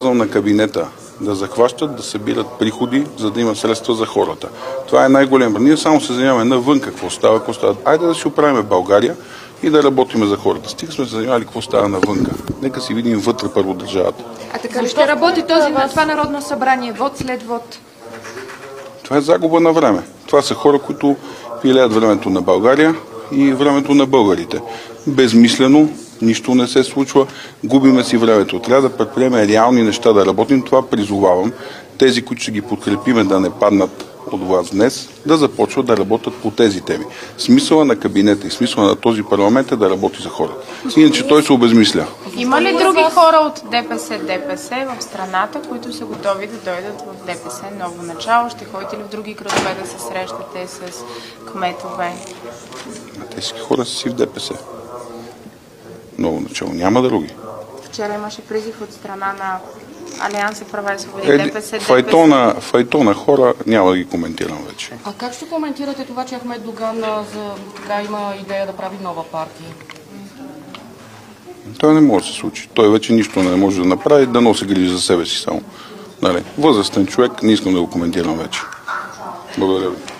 на кабинета да захващат, да събират приходи, за да има средства за хората. Това е най-голем. Ние само се занимаваме навън какво става, какво става. Айде да си оправим България и да работим за хората. Стига сме се занимавали какво става навънка. Нека си видим вътре първо държавата. А така ли ще работи това Народно събрание? Вод след вод? Това е загуба на време. Това са хора, които пилеят времето на България и времето на българите. Безмислено, нищо не се случва, губиме си времето. Трябва да предприемем реални неща да работим. Това призовавам тези, които ще ги подкрепиме да не паднат от власт днес, да започват да работят по тези теми. Смисъла на кабинета и смисъла на този парламент е да работи за хората. Иначе той се обезмисля. Има ли други хора от ДПС в страната, които са готови да дойдат в ДПС ново начало? Ще ходите ли в други градове да се срещате с кметове? Тези хора са си в ДПС. Ново начало. Няма други. Вчера имаше призив от страна на Алианса права и свободи, ДПС. Файтона хора няма да ги коментирам вече. А как ще коментирате това, че Ахмед Доган има идея да прави нова партия? Той не може да се случи. Той вече нищо не може да направи, да носи грижи за себе си само. Възрастен човек, не искам да го коментирам вече. Благодаря ви.